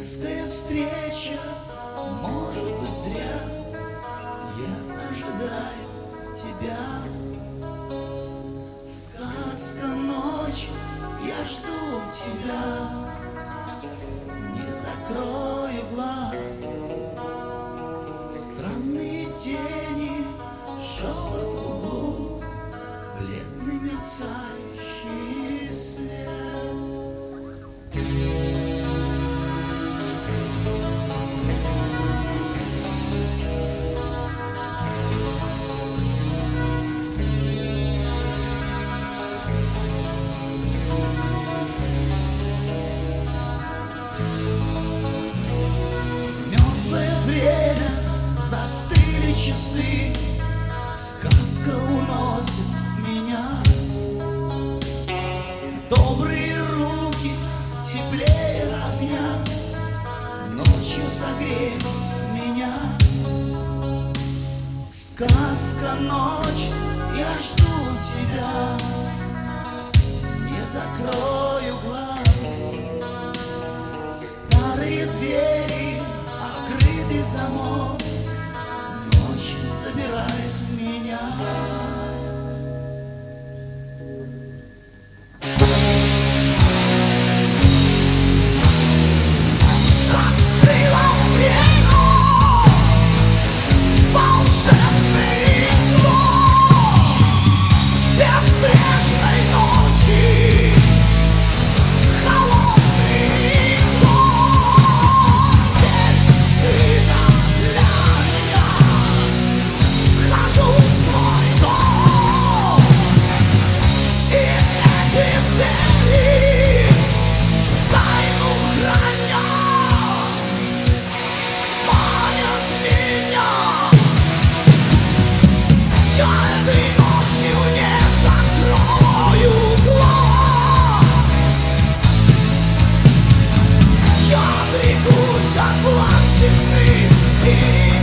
Близкая встреча, может быть зря. Я ожидаю тебя. Сказка, ночь, я жду тебя. Не закрою глаз. Странные тени, шепот в углу, бледный мерцающий свет. Время, застыли часы, сказка уносит меня. Добрые руки теплее огня, ночью согреют меня. Сказка, ночь, я жду тебя. Не закрою глаз. Старые двери, открытый замок, ночь забирает меня. Застыло время, волшебный сон безбрежной ночи, холодный сон. Ты для меня хожу в твой дом, и эти двери тайну хранят, манят меня. Я этой ночью не закрою глаз. Я отрекусь от благ земных и